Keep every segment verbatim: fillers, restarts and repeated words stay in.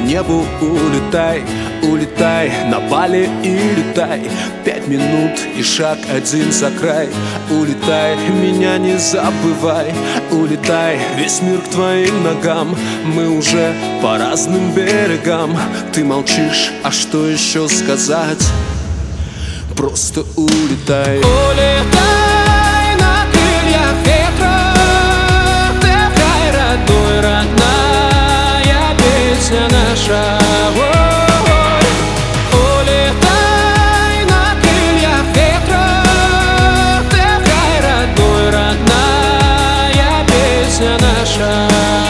небу улетай, улетай на Бали и летай. Пять минут и шаг один за край. Улетай, меня не забывай. Улетай, весь мир к твоим ногам. Мы уже по разным берегам. Ты молчишь, а что еще сказать? Просто улетай. Улетай на крыльях ветра. Такая родной, родная песня наша. Ой, улетай на крыльях ветра. Такая родной, родная песня наша.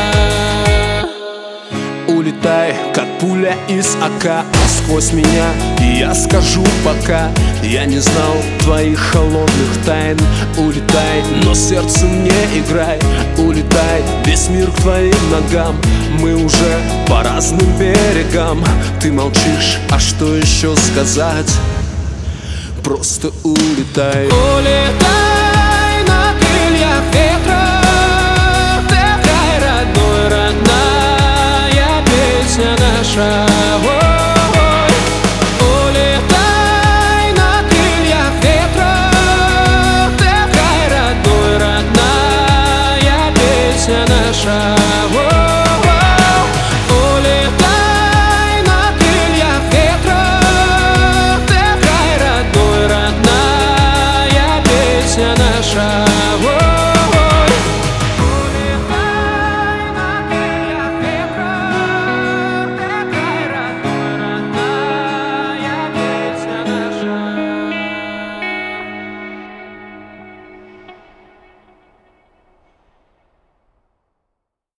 Улетай, как пуля из АК, сквозь меня, и я скажу пока. Я не знал твоих холодных тайн. Улетай, но сердцем не играй. Улетай, весь мир к твоим ногам. Мы уже по разным берегам. Ты молчишь, а что еще сказать? Просто улетай. Улетай на крыльях ветра. Такая родной, родная песня наша.